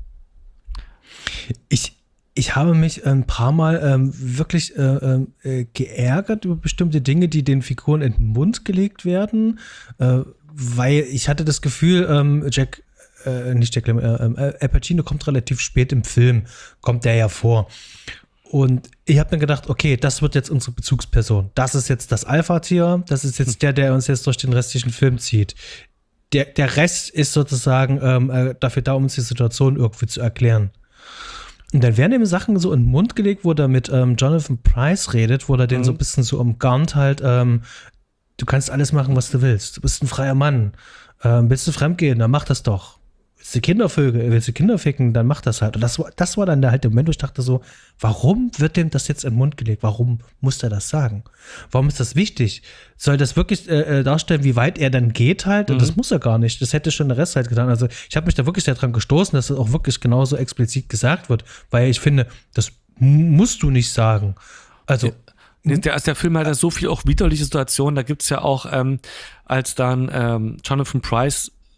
Ich, ich habe mich ein paar Mal ähm, wirklich äh, ähm, äh, geärgert über bestimmte Dinge, die den Figuren in den Mund gelegt werden, äh, weil ich hatte das Gefühl, ähm, Jack, äh, nicht Jack Lemmon, äh, äh, Al Pacino kommt relativ spät im Film, kommt der ja vor. Und ich habe mir gedacht, okay, das wird jetzt unsere Bezugsperson. Das ist jetzt das Alpha-Tier, das ist jetzt der, der uns jetzt durch den restlichen Film zieht. Der, der Rest ist sozusagen ähm, äh, dafür da, um uns die Situation irgendwie zu erklären. Und dann werden ihm Sachen so in den Mund gelegt, wo er mit ähm, Jonathan Pryce redet, wo er den Mhm. so ein bisschen so umgarnt halt, ähm, du kannst alles machen, was du willst. Du bist ein freier Mann. Ähm, willst du fremdgehen, dann mach das doch. Willst du Kindervögel, willst du Kinder ficken, dann mach das halt. Und das war, das war dann der halt der Moment, wo ich dachte so, warum wird dem das jetzt in den Mund gelegt? Warum muss er das sagen? Warum ist das wichtig? Soll das wirklich äh, darstellen, wie weit er dann geht halt? Und Mhm. das muss er gar nicht. Das hätte schon der Rest halt getan. Also ich habe mich da wirklich sehr dran gestoßen, dass das auch wirklich genauso explizit gesagt wird. Weil ich finde, das m- musst du nicht sagen. Also, Nee, Der, also der Film hat ja so viel auch widerliche Situationen. Da gibt es ja auch, ähm, als dann ähm, Jonathan Pryce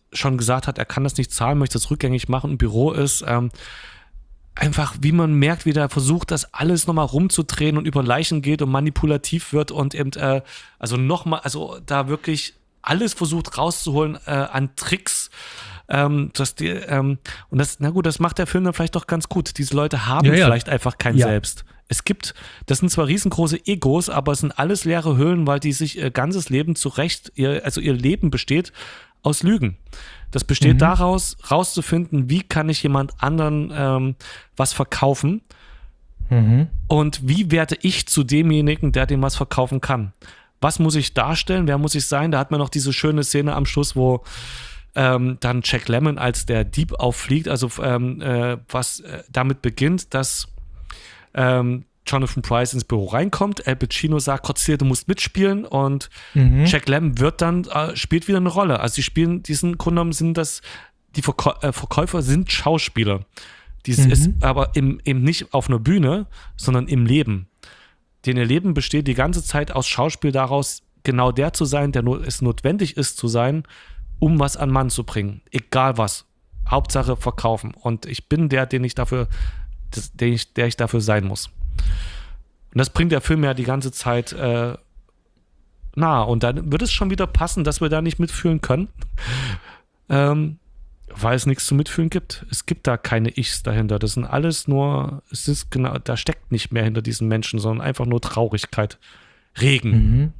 schon gesagt hat, er kann das nicht zahlen, möchte das rückgängig machen, im Büro ist. Ähm, einfach, wie man merkt, wie der versucht, das alles nochmal rumzudrehen und über Leichen geht und manipulativ wird und eben, äh, also nochmal, also da wirklich alles versucht rauszuholen äh, an Tricks. Ähm, dass die, ähm, und das, na gut, das macht der Film dann vielleicht doch ganz gut. Diese Leute haben ja, ja. vielleicht einfach kein ja. Selbst. Es gibt, das sind zwar riesengroße Egos, aber es sind alles leere Hüllen, weil die sich ihr ganzes Leben zurecht, ihr, also ihr Leben besteht aus Lügen. Das besteht mhm. daraus, rauszufinden, wie kann ich jemand anderen ähm, was verkaufen mhm. und wie werde ich zu demjenigen, der dem was verkaufen kann. Was muss ich darstellen, wer muss ich sein? Da hat man noch diese schöne Szene am Schluss, wo ähm, dann Jack Lemmon als der Dieb auffliegt, also ähm, äh, was äh, damit beginnt, dass ähm, Jonathan Pryce ins Büro reinkommt, Al Pacino sagt, Cordelia, du musst mitspielen und mhm. Jack Lemmon wird dann, äh, spielt wieder eine Rolle. Also sie spielen, diesen Grunde genommen sind das, die Verkäu- äh, Verkäufer sind Schauspieler. Dies mhm. ist aber im, eben nicht auf einer Bühne, sondern im Leben. Denn ihr Leben besteht die ganze Zeit aus Schauspiel daraus, genau der zu sein, der nur, es notwendig ist zu sein, um was an Mann zu bringen. Egal was. Hauptsache verkaufen. Und ich bin der, den ich dafür, das, der, ich, der ich dafür sein muss. Und das bringt der Film ja die ganze Zeit äh, nahe. Und dann wird es schon wieder passen, dass wir da nicht mitfühlen können. ähm, weil es nichts zu mitfühlen gibt. Es gibt da keine Ichs dahinter. Das sind alles nur, es ist genau, da steckt nicht mehr hinter diesen Menschen, sondern einfach nur Traurigkeit. Regen.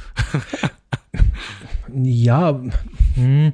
Mhm. ja, hm.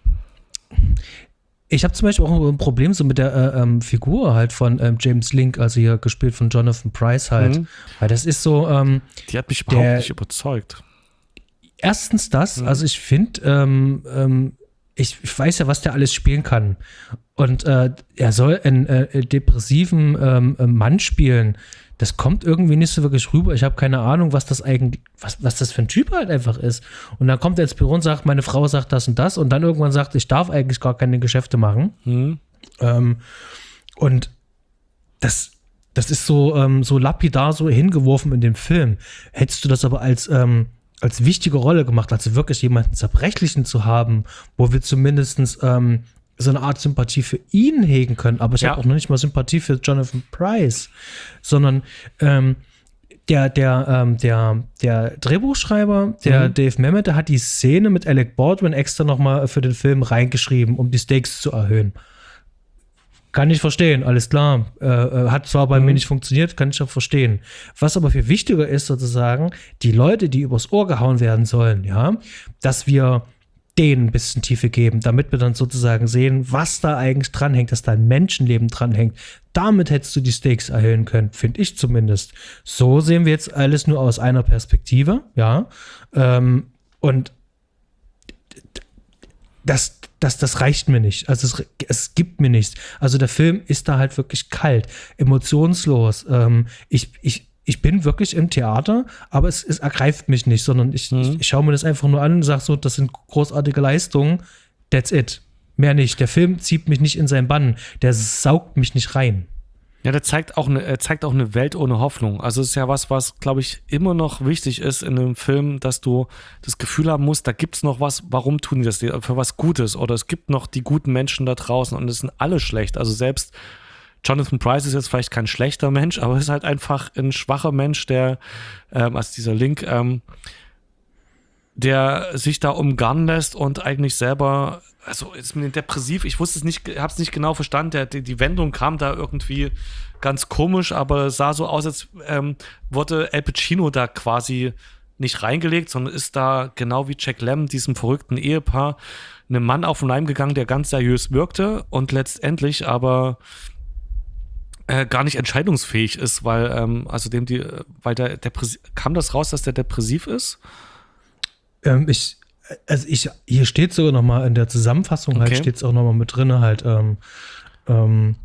Ich habe zum Beispiel auch ein Problem so mit der äh, ähm, Figur halt von ähm, James Link, also hier gespielt von Jonathan Pryce halt. Mhm. Weil das ist so ähm, die hat mich überhaupt der, nicht überzeugt. Erstens das, mhm. also ich finde, ähm, ähm, ich, ich weiß ja, was der alles spielen kann. Und äh, er soll einen äh, depressiven ähm, Mann spielen. Das kommt irgendwie nicht so wirklich rüber. Ich habe keine Ahnung, was das eigentlich, was, was das für ein Typ halt einfach ist. Und dann kommt er ins Büro und sagt, meine Frau sagt das und das. Und dann irgendwann sagt, ich darf eigentlich gar keine Geschäfte machen. Mhm. Ähm, und das, das ist so, ähm, so lapidar so hingeworfen in dem Film. Hättest du das aber als ähm, als wichtige Rolle gemacht, also wirklich jemanden Zerbrechlichen zu haben, wo wir zumindest ähm, so eine Art Sympathie für ihn hegen können, aber ich ja. habe auch noch nicht mal Sympathie für Jonathan Pryce, sondern ähm, der, der, ähm, der, der Drehbuchschreiber, der mhm. Dave Mamet, der hat die Szene mit Alec Baldwin extra nochmal für den Film reingeschrieben, um die Stakes zu erhöhen. Kann ich verstehen, alles klar. Äh, hat zwar bei mhm. mir nicht funktioniert, kann ich auch verstehen. Was aber viel wichtiger ist sozusagen, die Leute, die übers Ohr gehauen werden sollen, ja, dass wir denen ein bisschen Tiefe geben, damit wir dann sozusagen sehen, was da eigentlich dranhängt, dass da ein Menschenleben dranhängt. Damit hättest du die Stakes erhöhen können, finde ich zumindest. So sehen wir jetzt alles nur aus einer Perspektive, ja. Ähm, und das Das, das reicht mir nicht. Also es, es gibt mir nichts. Also der Film ist da halt wirklich kalt, emotionslos. Ähm, ich, ich, ich bin wirklich im Theater, aber es, es ergreift mich nicht, sondern ich, mhm. ich, ich schaue mir das einfach nur an und sage so, das sind großartige Leistungen. That's it. Mehr nicht. Der Film zieht mich nicht in seinen Bann. Der saugt mich nicht rein. Ja, der zeigt auch eine, er zeigt auch eine Welt ohne Hoffnung. Also es ist ja was, was, glaube ich, immer noch wichtig ist in einem Film, dass du das Gefühl haben musst, da gibt es noch was, warum tun die das? Für was Gutes. Oder es gibt noch die guten Menschen da draußen und es sind alle schlecht. Also selbst Jonathan Pryce ist jetzt vielleicht kein schlechter Mensch, aber ist halt einfach ein schwacher Mensch, der, ähm, als dieser Link, ähm, der sich da umgarnen lässt und eigentlich selber, also ist mir depressiv, ich wusste es nicht, habe es nicht genau verstanden, der, die, die Wendung kam da irgendwie ganz komisch, aber es sah so aus, als ähm, wurde Al Pacino da quasi nicht reingelegt, sondern ist da genau wie Jack Lemmon, diesem verrückten Ehepaar, einem Mann auf den Leim gegangen, der ganz seriös wirkte und letztendlich aber äh, gar nicht entscheidungsfähig ist, weil ähm, also dem die, weil der depressiv, kam das raus, dass der depressiv ist? Ähm, ich, also ich, hier steht sogar noch mal in der Zusammenfassung halt, okay. steht es auch noch mal mit drin halt, ähm, ähm,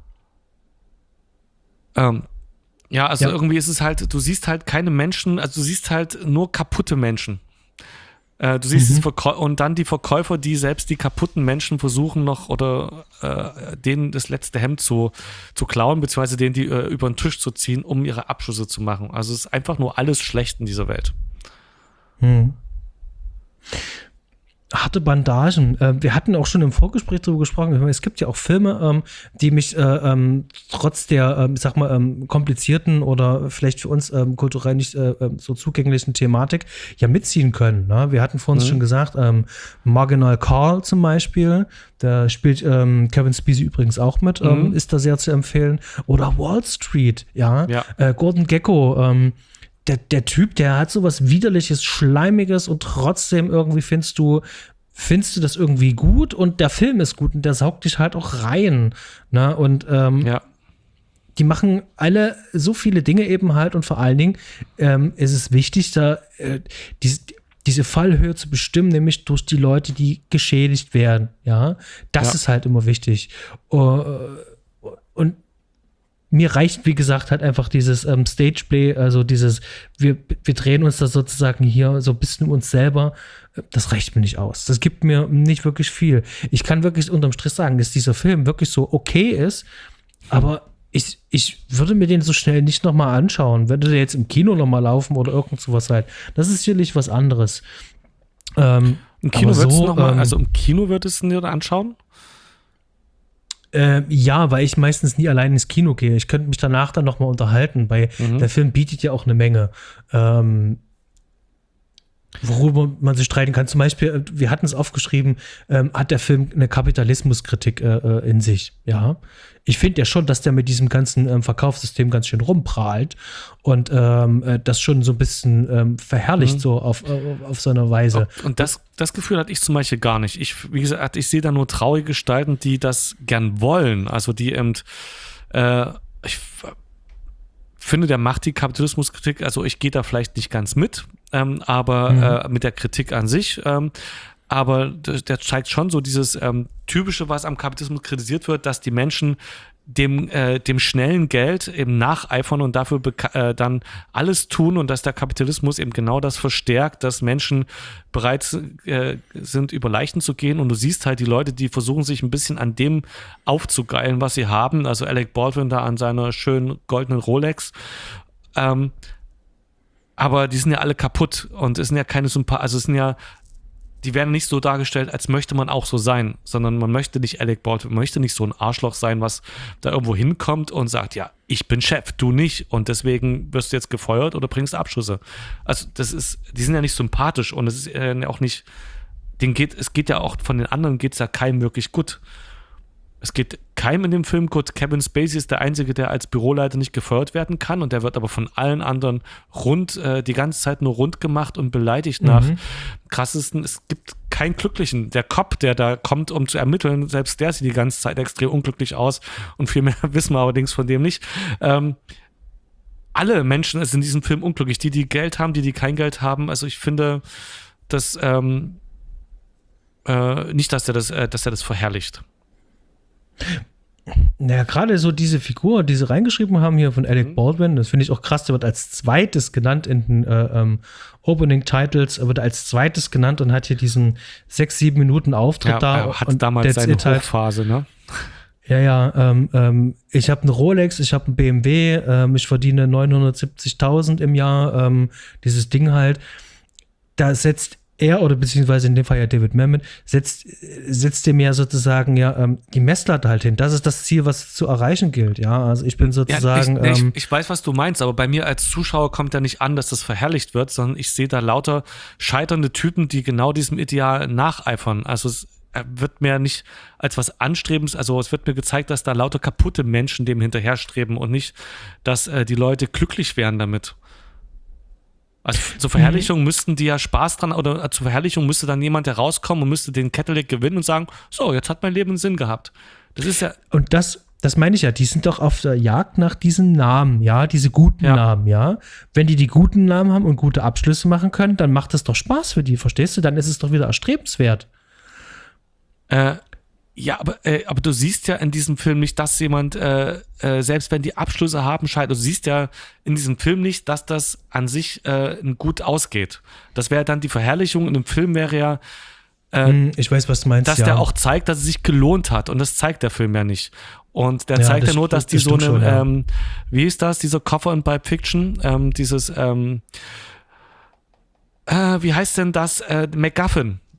ähm, ja, also ja. irgendwie ist es halt, du siehst halt keine Menschen, also du siehst halt nur kaputte Menschen. Äh, du siehst mhm. es Verkäu- und dann die Verkäufer, die selbst die kaputten Menschen versuchen noch oder äh, denen das letzte Hemd zu, zu klauen, beziehungsweise denen die äh, über den Tisch zu ziehen, um ihre Abschlüsse zu machen. Also es ist einfach nur alles schlecht in dieser Welt. Mhm. harte Bandagen. Äh, wir hatten auch schon im Vorgespräch darüber gesprochen. Es gibt ja auch Filme, ähm, die mich äh, ähm, trotz der, ähm, sag mal, ähm, komplizierten oder vielleicht für uns ähm, kulturell nicht äh, so zugänglichen Thematik ja mitziehen können. Ne? Wir hatten vorhin mhm. schon gesagt, ähm, Marginal Carl zum Beispiel, da spielt ähm, Kevin Spacey übrigens auch mit, ähm, mhm. ist da sehr zu empfehlen. Oder Wall Street, ja. ja. Äh, Gordon Gekko, ähm, Der, der Typ, der hat sowas Widerliches, Schleimiges und trotzdem irgendwie findest du, findest du das irgendwie gut und der Film ist gut und der saugt dich halt auch rein. Ne? Und ähm, ja. die machen alle so viele Dinge eben halt und vor allen Dingen ähm, ist es wichtig, da äh, diese, diese Fallhöhe zu bestimmen, nämlich durch die Leute, die geschädigt werden. Ja, das ja. ist halt immer wichtig. Uh, und mir reicht, wie gesagt, halt einfach dieses ähm, Stageplay, also dieses, wir, wir drehen uns da sozusagen hier so ein bisschen um uns selber, das reicht mir nicht aus. Das gibt mir nicht wirklich viel. Ich kann wirklich unterm Strich sagen, dass dieser Film wirklich so okay ist, aber ich, ich würde mir den so schnell nicht nochmal anschauen. Würde der jetzt im Kino nochmal laufen oder irgend sowas halt. Das ist sicherlich was anderes. Ähm, Im Kino würdest so, du noch mal, ähm, also im Kino würdest du dir anschauen? Äh, ja, weil ich meistens nie allein ins Kino gehe. Ich könnte mich danach dann noch mal unterhalten, weil mhm. der Film bietet ja auch eine Menge, ähm, worüber man sich streiten kann. Zum Beispiel, wir hatten es aufgeschrieben, ähm, hat der Film eine Kapitalismuskritik äh, in sich, ja. Ich finde ja schon, dass der mit diesem ganzen ähm, Verkaufssystem ganz schön rumprahlt und ähm, äh, das schon so ein bisschen ähm, verherrlicht, mhm. so auf, auf, auf so eine Weise. Und das, das Gefühl hatte ich zum Beispiel gar nicht. Ich, wie gesagt, ich sehe da nur traurige Gestalten, die das gern wollen. Also die eben, äh, ich finde, der macht die Kapitalismuskritik, also ich gehe da vielleicht nicht ganz mit, ähm, aber mhm. äh, mit der Kritik an sich, ähm, aber der, der zeigt schon so dieses ähm, Typische, was am Kapitalismus kritisiert wird, dass die Menschen dem, äh, dem schnellen Geld eben nacheifern und dafür beka- äh, dann alles tun und dass der Kapitalismus eben genau das verstärkt, dass Menschen bereit äh, sind, über Leichen zu gehen und du siehst halt die Leute, die versuchen sich ein bisschen an dem aufzugeilen, was sie haben, also Alec Baldwin da an seiner schönen goldenen Rolex, ähm, aber die sind ja alle kaputt und es sind ja keine Sympathien, also es sind ja die werden nicht so dargestellt, als möchte man auch so sein, sondern man möchte nicht Alec Baldwin, man möchte nicht so ein Arschloch sein, was da irgendwo hinkommt und sagt, ja, ich bin Chef, du nicht und deswegen wirst du jetzt gefeuert oder bringst Abschüsse. Also das ist, die sind ja nicht sympathisch und es ist äh, auch nicht, denen geht, es geht ja auch, von den anderen geht es ja keinem wirklich gut. Es geht keinem in dem Film gut. Kevin Spacey ist der Einzige, der als Büroleiter nicht gefeuert werden kann und der wird aber von allen anderen rund, äh, die ganze Zeit nur rund gemacht und beleidigt nach Mhm. krassesten. Es gibt keinen Glücklichen. Der Cop, der da kommt, um zu ermitteln, selbst der sieht die ganze Zeit extrem unglücklich aus und viel mehr wissen wir allerdings von dem nicht. Ähm, alle Menschen sind in diesem Film unglücklich. Die, die Geld haben, die, die kein Geld haben. Also ich finde, dass ähm, äh, nicht, dass er das, äh, dass er das verherrlicht. Naja, gerade so diese Figur, die sie reingeschrieben haben hier von Alec Mhm. Baldwin, das finde ich auch krass, der wird als zweites genannt in den äh, ähm, Opening Titles, er wird als zweites genannt und hat hier diesen sechs, sieben Minuten Auftritt Ja, da. er hat und damals that's seine it halt. Hochphase, ne? Ja, ja, ähm, ähm, ich habe eine Rolex, ich habe einen B M W, ähm, ich verdiene neunhundertsiebzigtausend im Jahr, ähm, dieses Ding halt. Da setzt er, oder beziehungsweise in dem Fall ja David Mamet, setzt, setzt dem ja sozusagen ja ähm, die Messlatte halt hin. Das ist das Ziel, was zu erreichen gilt, ja. Also ich bin sozusagen. Ja, ich, ähm, ich, ich weiß, was du meinst, aber bei mir als Zuschauer kommt ja nicht an, dass das verherrlicht wird, sondern ich sehe da lauter scheiternde Typen, die genau diesem Ideal nacheifern. Also es wird mir nicht als was Anstrebens, also es wird mir gezeigt, dass da lauter kaputte Menschen dem hinterherstreben und nicht, dass äh, die Leute glücklich wären damit. Also zur Verherrlichung mhm. müssten die ja Spaß dran, oder zur Verherrlichung müsste dann jemand herauskommen und müsste den Cadillac gewinnen und sagen, so, jetzt hat mein Leben einen Sinn gehabt. Das ist ja. Und das, das meine ich ja, die sind doch auf der Jagd nach diesen Namen, ja, diese guten Ja. Namen, ja. Wenn die die guten Namen haben und gute Abschlüsse machen können, dann macht das doch Spaß für die, verstehst du? Dann ist es doch wieder erstrebenswert. Äh, ja, aber, äh, aber du siehst ja in diesem Film nicht, dass jemand, äh, äh, selbst wenn die Abschlüsse haben, scheitert. Du siehst ja in diesem Film nicht, dass das an sich äh, gut ausgeht. Das wäre dann die Verherrlichung. In dem Film wäre ja, äh, Hm, ich weiß, was du meinst, dass ja. der auch zeigt, dass es sich gelohnt hat. Und das zeigt der Film ja nicht. Und der Ja, zeigt das ja nur, st- dass die das so eine, stimmt schon, ja. ähm, wie ist das, dieser Koffer in Pulp Fiction, ähm, dieses, ähm, äh, wie heißt denn das, äh, MacGuffin.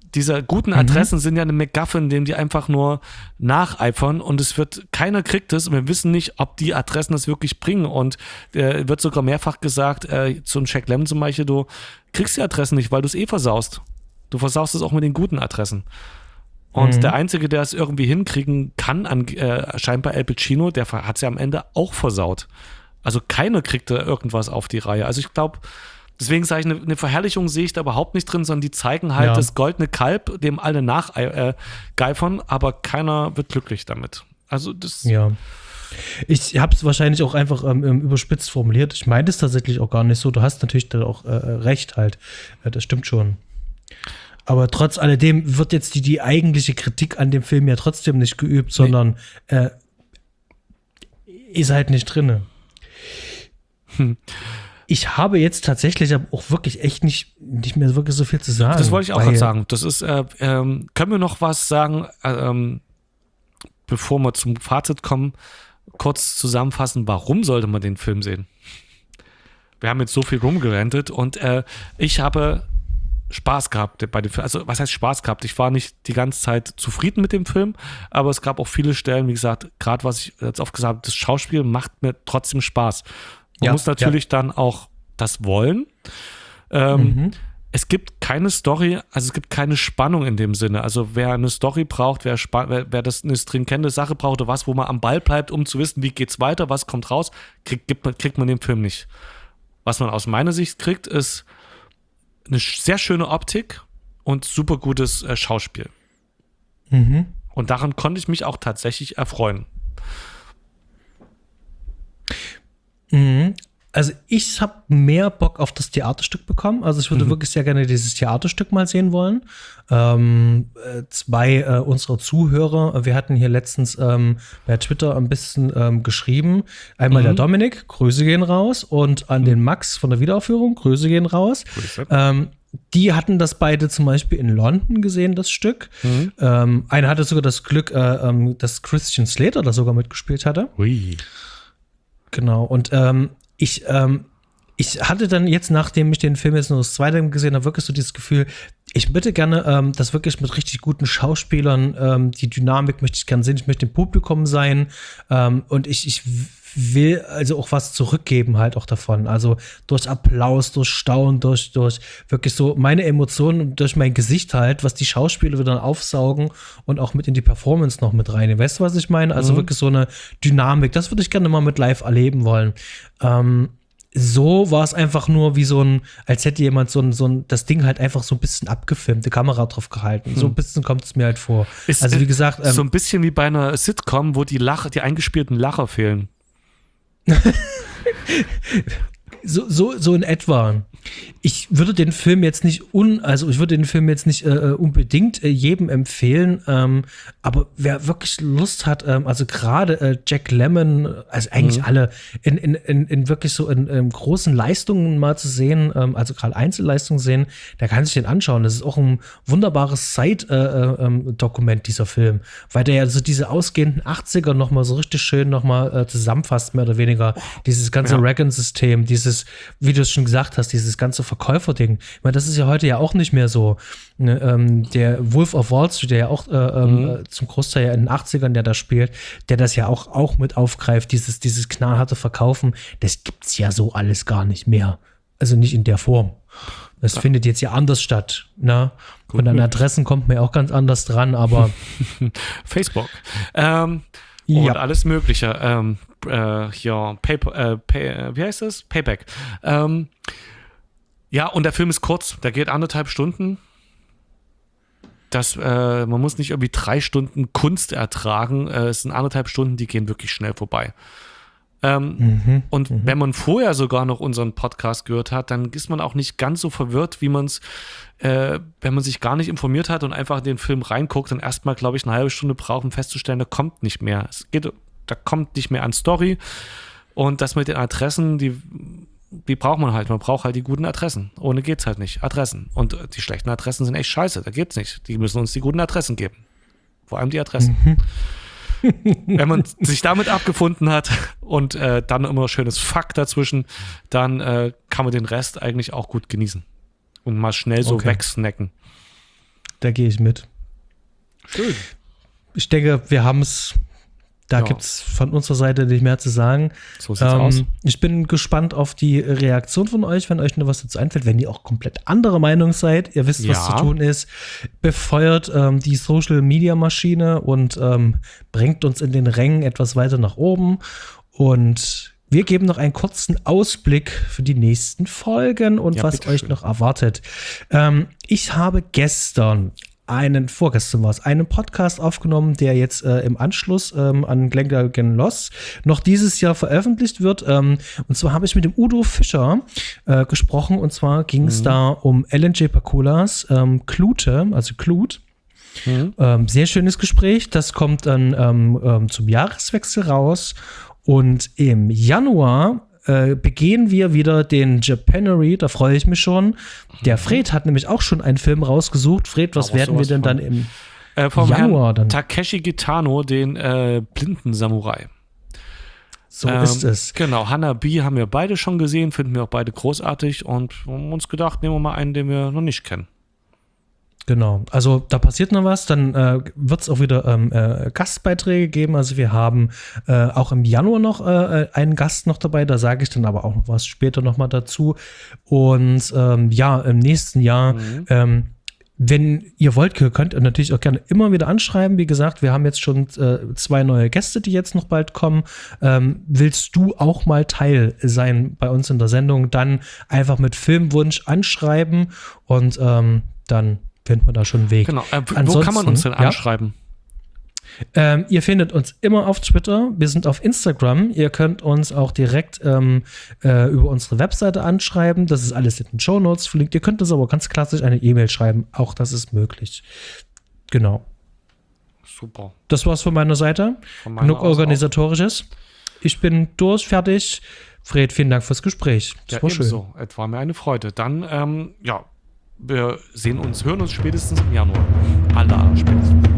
diese guten Adressen mhm. sind ja eine MacGuffin, dem die einfach nur nacheifern und es wird, keiner kriegt es und wir wissen nicht, ob die Adressen das wirklich bringen und äh, wird sogar mehrfach gesagt, äh, zum Jack Lemmon zum Beispiel, du kriegst die Adressen nicht, weil du es eh versaust. Du versaust es auch mit den guten Adressen. Und mhm. der Einzige, der es irgendwie hinkriegen kann, an, äh, scheinbar Al Pacino, der hat es ja am Ende auch versaut. Also keiner kriegt da irgendwas auf die Reihe. Also ich glaube, deswegen sage ich, eine, eine Verherrlichung sehe ich da überhaupt nicht drin, sondern die zeigen halt ja. das goldene Kalb, dem alle nachgeifern, äh, aber keiner wird glücklich damit. Also das... Ja. Ich habe es wahrscheinlich auch einfach ähm, überspitzt formuliert. Ich meine es tatsächlich auch gar nicht so. Du hast natürlich da auch äh, recht halt. Äh, das stimmt schon. Aber trotz alledem wird jetzt die, die eigentliche Kritik an dem Film ja trotzdem nicht geübt, sondern nee. äh, ist halt nicht drin. Hm. Ich habe jetzt tatsächlich aber auch wirklich echt nicht, nicht mehr wirklich so viel zu sagen. Das wollte ich auch gerade sagen. Das ist, äh, ähm, können wir noch was sagen, äh, ähm, bevor wir zum Fazit kommen, kurz zusammenfassen, warum sollte man den Film sehen? Wir haben jetzt so viel rumgerentet und äh, ich habe Spaß gehabt bei dem Film. Also, was heißt Spaß gehabt? Ich war nicht die ganze Zeit zufrieden mit dem Film, aber es gab auch viele Stellen, wie gesagt, gerade was ich jetzt oft gesagt habe, das Schauspiel macht mir trotzdem Spaß. Man ja, muss natürlich ja. dann auch das wollen. Ähm, mhm. Es gibt keine Story, also es gibt keine Spannung in dem Sinne. Also, wer eine Story braucht, wer, spa- wer, wer das eine stringente Sache braucht oder was, wo man am Ball bleibt, um zu wissen, wie geht's weiter, was kommt raus, kriegt, gibt, kriegt man den Film nicht. Was man aus meiner Sicht kriegt, ist eine sehr schöne Optik und super gutes äh, Schauspiel. Mhm. Und daran konnte ich mich auch tatsächlich erfreuen. Mhm. Also ich habe mehr Bock auf das Theaterstück bekommen. Also ich würde mhm. wirklich sehr gerne dieses Theaterstück mal sehen wollen. Ähm, äh, zwei äh, unserer Zuhörer, wir hatten hier letztens ähm, bei Twitter ein bisschen ähm, geschrieben. Einmal mhm. der Dominik, Grüße gehen raus. Und an mhm. den Max von der Wiederaufführung, Grüße gehen raus. Ähm, die hatten das beide zum Beispiel in London gesehen, das Stück. Mhm. Ähm, einer hatte sogar das Glück, äh, dass Christian Slater da sogar mitgespielt hatte. Ui. Genau, und ähm, ich, ähm, ich hatte dann jetzt, nachdem ich den Film jetzt nur das zweite Mal gesehen habe, wirklich so dieses Gefühl, ich möchte gerne ähm, das wirklich mit richtig guten Schauspielern, ähm, die Dynamik möchte ich gerne sehen, ich möchte im Publikum sein ähm, und ich, ich will also auch was zurückgeben halt auch davon, also durch Applaus, durch Staunen, durch, durch wirklich so meine Emotionen, durch mein Gesicht halt, was die Schauspieler wieder aufsaugen und auch mit in die Performance noch mit rein. Weißt du, was ich meine? Also mhm. wirklich so eine Dynamik, das würde ich gerne mal mit live erleben wollen. Ähm, So war es einfach nur wie so ein, als hätte jemand so ein, so ein, das Ding halt einfach so ein bisschen abgefilmt, die Kamera drauf gehalten. Hm. So ein bisschen kommt es mir halt vor. Ist, also wie gesagt, ähm, so ein bisschen wie bei einer Sitcom, wo die Lacher, die eingespielten Lacher fehlen. so, so, so in etwa. Ich würde den Film jetzt nicht un, also ich würde den Film jetzt nicht äh, unbedingt äh, jedem empfehlen, ähm, aber wer wirklich Lust hat, ähm, also gerade äh, Jack Lemmon, also eigentlich mhm. alle in, in, in, in wirklich so in, in großen Leistungen mal zu sehen, ähm, also gerade Einzelleistungen sehen, der kann sich den anschauen. Das ist auch ein wunderbares Zeitdokument, äh, äh, dieser Film, weil der ja so diese ausgehenden achtziger nochmal so richtig schön nochmal äh, zusammenfasst, mehr oder weniger. Dieses ganze ja. Reagan-System, dieses, wie du es schon gesagt hast, dieses ganze Verkäuferding. Ich meine, das ist ja heute ja auch nicht mehr so. Ne, ähm, der Wolf of Wall Street, der ja auch äh, mhm. äh, zum Großteil ja in den achtzigern, der da spielt, der das ja auch, auch mit aufgreift, dieses, dieses knallharte Verkaufen, das gibt's ja so alles gar nicht mehr. Also nicht in der Form. Das ja. findet jetzt ja anders statt. Ne? Und an Adressen kommt man ja auch ganz anders dran, aber Facebook. Ähm, ja. Und alles Mögliche. Ähm, äh, ja, Paypal, äh, Pay, wie heißt das? Payback. Ähm, ja, und der Film ist kurz. Der geht anderthalb Stunden. Das, äh, man muss nicht irgendwie drei Stunden Kunst ertragen. Äh, es sind anderthalb Stunden, die gehen wirklich schnell vorbei. Ähm, mhm, und mhm. wenn man vorher sogar noch unseren Podcast gehört hat, dann ist man auch nicht ganz so verwirrt, wie man es, äh, wenn man sich gar nicht informiert hat und einfach in den Film reinguckt, dann erstmal, glaube ich, eine halbe Stunde braucht, um festzustellen, da kommt nicht mehr. Es geht, da kommt nicht mehr an Story. Und das mit den Adressen, die, die braucht man halt. Man braucht halt die guten Adressen. Ohne geht's halt nicht. Adressen. Und die schlechten Adressen sind echt scheiße. Da geht's nicht. Die müssen uns die guten Adressen geben. Vor allem die Adressen. Mhm. Wenn man sich damit abgefunden hat und äh, dann immer schönes Fuck dazwischen, dann äh, kann man den Rest eigentlich auch gut genießen und mal schnell so okay. wegsnacken. Da gehe ich mit. Schön. Ich denke, wir haben es. Da Ja. gibt es von unserer Seite nicht mehr zu sagen. So sieht's aus. Ich bin gespannt auf die Reaktion von euch, wenn euch noch was dazu einfällt. Wenn ihr auch komplett anderer Meinung seid, ihr wisst, was Ja. zu tun ist, befeuert ähm, die Social-Media-Maschine und ähm, bringt uns in den Rängen etwas weiter nach oben. Und wir geben noch einen kurzen Ausblick für die nächsten Folgen und Ja, was bitteschön. euch noch erwartet. Ähm, ich habe gestern einen, vorgestern war es, einen Podcast aufgenommen, der jetzt äh, im Anschluss ähm, an Glengarrigan Lost noch dieses Jahr veröffentlicht wird. Ähm, und zwar habe ich mit dem Udo Fischer äh, gesprochen und zwar ging es Mhm. da um L N J Pakulas ähm, Klute, also Klut. Mhm. Ähm, sehr schönes Gespräch. Das kommt dann ähm, ähm, zum Jahreswechsel raus. Und im Januar äh, begehen wir wieder den Japanery. Da freue ich mich schon. Der Fred hat nämlich auch schon einen Film rausgesucht. Fred, was Aber werden wir sowas denn von. dann im Äh, vom Januar Herrn dann? Takeshi Kitano, den äh, blinden Samurai. So Ähm, ist es. Genau, Hanabi haben wir beide schon gesehen, finden wir auch beide großartig und haben uns gedacht, nehmen wir mal einen, den wir noch nicht kennen. Genau, also da passiert noch was, dann äh, wird es auch wieder ähm, äh, Gastbeiträge geben. Also wir haben äh, auch im Januar noch äh, einen Gast noch dabei, da sage ich dann aber auch noch was später nochmal dazu. Und ähm, ja, im nächsten Jahr, Mhm. ähm, wenn ihr wollt, könnt ihr natürlich auch gerne immer wieder anschreiben. Wie gesagt, wir haben jetzt schon äh, zwei neue Gäste, die jetzt noch bald kommen. Ähm, willst du auch mal Teil sein bei uns in der Sendung? Dann einfach mit Filmwunsch anschreiben und ähm, dann findet man da schon einen Weg. Genau, äh, w- wo kann man uns denn ja, anschreiben? ähm, ihr findet uns immer auf Twitter, wir sind auf Instagram, ihr könnt uns auch direkt ähm, äh, über unsere Webseite anschreiben, das ist alles in den Shownotes verlinkt. Ihr könnt uns aber ganz klassisch eine E-Mail schreiben, auch das ist möglich. Genau. Super. Das war's von meiner Seite. Von meiner Genug aus auch. Organisatorisches. Ich bin durch, fertig. Fred, vielen Dank fürs Gespräch. Das Ja, war schön. ebenso. Es war mir eine Freude. Dann, ähm, ja, wir sehen uns, hören uns spätestens im Januar. Allah, spätestens.